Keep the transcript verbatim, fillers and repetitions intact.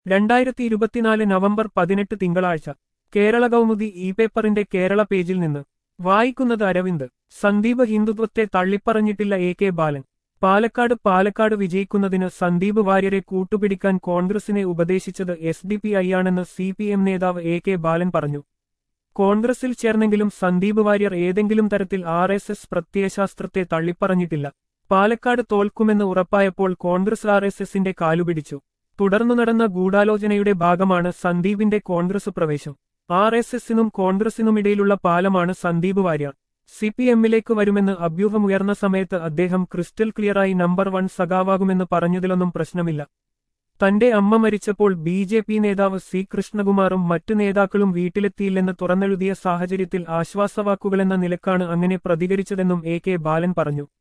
രണ്ടായിരത്തി ഇരുപത്തിനാല് നവംബർ പതിനെട്ട് തിങ്കളാഴ്ച കേരള കൗമുദി ഇ പേപ്പറിന്റെ കേരള പേജിൽ നിന്ന് വായിക്കുന്നത് അരവിന്ദ്. സന്ദീപ് ഹിന്ദുത്വത്തെ തള്ളിപ്പറഞ്ഞിട്ടില്ല എ കെ ബാലൻ. പാലക്കാട് പാലക്കാട് വിജയിക്കുന്നതിന് സന്ദീപ് വാര്യരെ കൂട്ടുപിടിക്കാൻ കോൺഗ്രസിനെ ഉപദേശിച്ചത് എസ് ഡി പി ഐ ആണെന്ന് സി പി എം നേതാവ് എ കെ ബാലൻ പറഞ്ഞു. കോൺഗ്രസിൽ ചേർന്നെങ്കിലും സന്ദീപ് വാര്യർ ഏതെങ്കിലും തരത്തിൽ ആർ എസ് എസ് പ്രത്യയശാസ്ത്രത്തെ തള്ളിപ്പറഞ്ഞിട്ടില്ല. പാലക്കാട് തോൽക്കുമെന്ന് ഉറപ്പായപ്പോൾ കോൺഗ്രസ് ആർ എസ് എസിന്റെ കാലുപിടിച്ചു. തുടർന്നു നടന്ന ഗൂഢാലോചനയുടെ ഭാഗമാണ് സന്ദീപിന്റെ കോൺഗ്രസ് പ്രവേശം. ആർ എസ് എസിനും കോൺഗ്രസിനുമിടയിലുള്ള പാലമാണ് സന്ദീപ് വാര്യർ. സി പി എമ്മിലേക്ക് വരുമെന്ന് അഭ്യൂഹമുയർന്ന സമയത്ത് അദ്ദേഹം ക്രിസ്റ്റൽ ക്ലിയറായി നമ്പർ വൺ സഖാവാകുമെന്ന് പറഞ്ഞതിലൊന്നും പ്രശ്നമില്ല. തന്റെ അമ്മ മരിച്ചപ്പോൾ ബി ജെ പി നേതാവ് സി കൃഷ്ണകുമാറും മറ്റു നേതാക്കളും വീട്ടിലെത്തിയില്ലെന്ന് തുറന്നെഴുതിയ സാഹചര്യത്തിൽ ആശ്വാസവാക്കുകളെന്ന നിലക്കാണ് അങ്ങനെ പ്രതികരിച്ചതെന്നും എ കെ ബാലൻ പറഞ്ഞു.